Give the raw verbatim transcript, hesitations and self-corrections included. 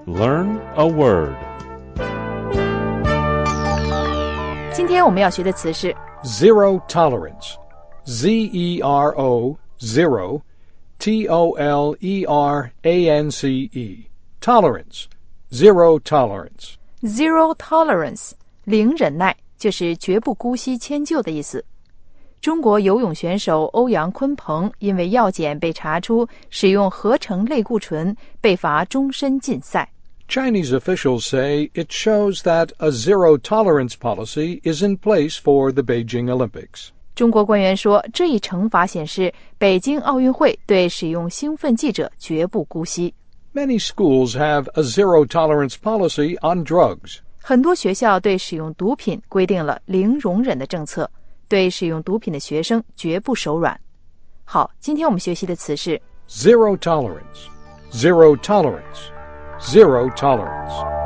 Learn a word. 今天我们要学的词是 Zero tolerance. Z E R O, zero, T O L E R A N C E. Tolerance. Zero tolerance. zero tolerance, 零忍耐，就是绝不姑息迁就的意思。中国游泳选手欧阳坤鹏因为药检被查出使用合成类固醇，被罚终身禁赛。 Chinese officials say it shows that a zero-tolerance policy is in place for the Beijing Olympics. 中国官员说，这一惩罚显示北京奥运会对使用兴奋剂者绝不姑息。 Many schools have a zero-tolerance policy on drugs. 很多学校对使用毒品规定了零容忍的政策，对使用毒品的学生绝不手软。好，今天我们学习的词是 Zero tolerance. Zero tolerance. Zero tolerance.